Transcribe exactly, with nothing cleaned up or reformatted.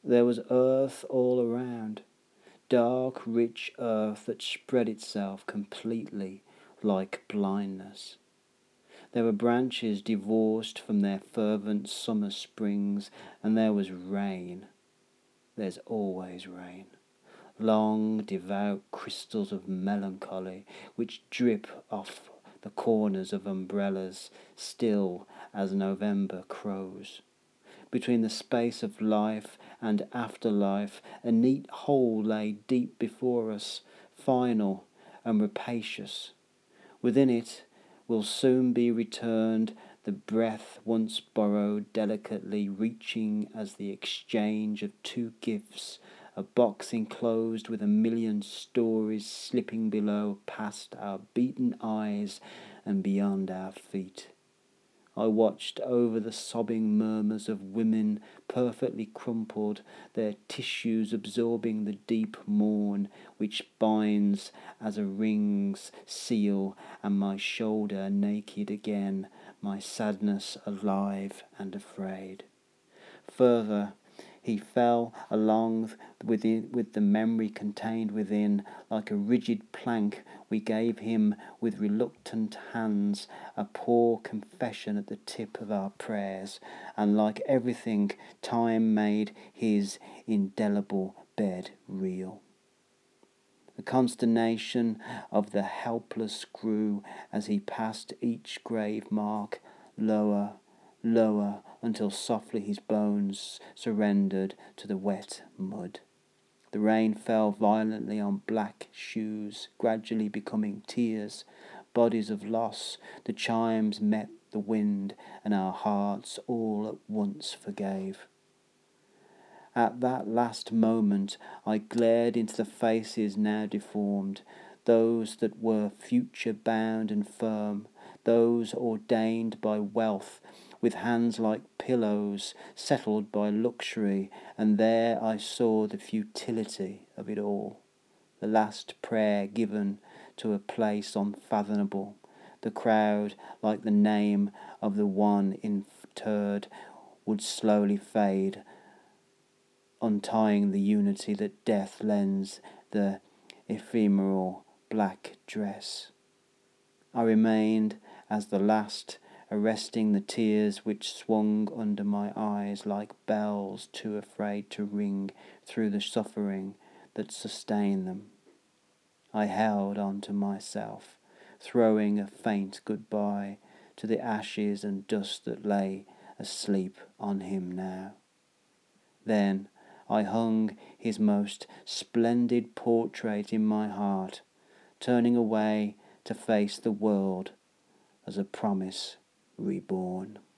There was earth all around, dark, rich earth that spread itself completely like blindness. There were branches divorced from their fervent summer springs, and there was rain. There's always rain. Long, devout crystals of melancholy which drip off the corners of umbrellas, still as November crows. Between the space of life and afterlife, a neat hole lay deep before us, final and rapacious. Within it will soon be returned the breath once borrowed, delicately reaching as the exchange of two gifts, a box enclosed with a million stories slipping below, past our beaten eyes and beyond our feet. I watched over the sobbing murmurs of women perfectly crumpled, their tissues absorbing the deep mourn which binds as a ring's seal, and my shoulder naked again, my sadness alive and afraid. Further, he fell along with, it, with the memory contained within, like a rigid plank. We gave him with reluctant hands a poor confession at the tip of our prayers, and like everything, time made his indelible bed real. The consternation of the helpless grew as he passed each grave mark, lower, lower, until softly his bones surrendered to the wet mud. The rain fell violently on black shoes, gradually becoming tears, bodies of loss. The chimes met the wind, and our hearts all at once forgave. At that last moment I glared into the faces now deformed, those that were future-bound and firm, those ordained by wealth, with hands like pillows, settled by luxury, and there I saw the futility of it all. The last prayer given to a place unfathomable. The crowd, like the name of the one interred, would slowly fade, untying the unity that death lends the ephemeral black dress. I remained as the last, arresting the tears which swung under my eyes like bells too afraid to ring through the suffering that sustained them. I held on to myself, throwing a faint goodbye to the ashes and dust that lay asleep on him now. Then I hung his most splendid portrait in my heart, turning away to face the world as a promise reborn.